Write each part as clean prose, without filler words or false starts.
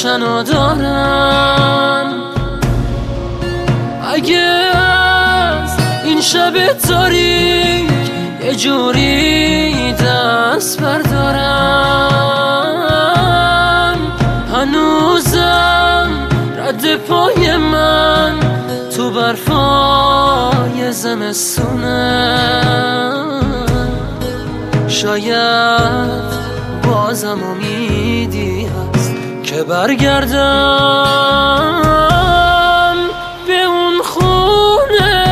روشنو دارم. اگه از این شب تاریک یه جوری دست بردارم، هنوزم رد پای من تو برفای زمستونه. شاید بازم امیدی هست که برگردم به اون خونه.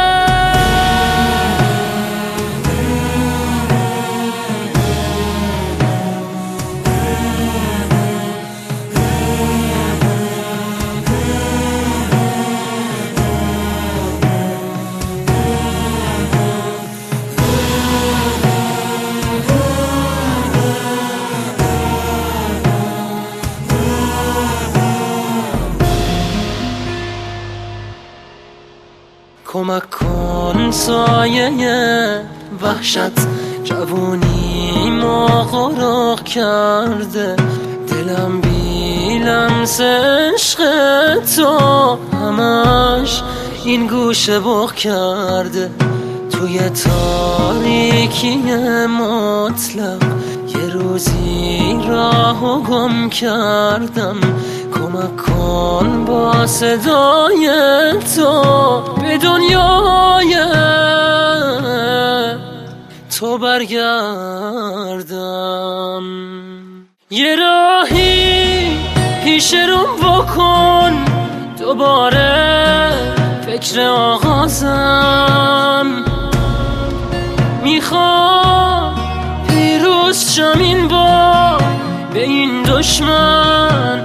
کمک کن سایه وحشت جوونیمو غرق کرده، دلم بی لمس عشق تو همش این گوشه بغ کرده. توی تاریکی مطلق یه روزی راهو گم کردم. کمک کن با صدای تو به دنیای تو برگردم. یه راهی پیش روم بکن، دوباره فکر آغازم. میخوام پیروز شم این بار، به این دشمن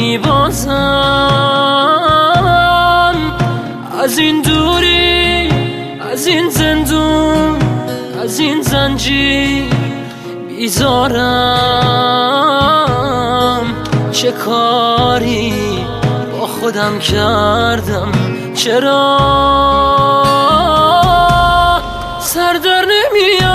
نمیبازم. از این دوری، از این زندون، از این زنجیر بیزارم. چه کاری با خودم کردم، چرا سر در نمیاد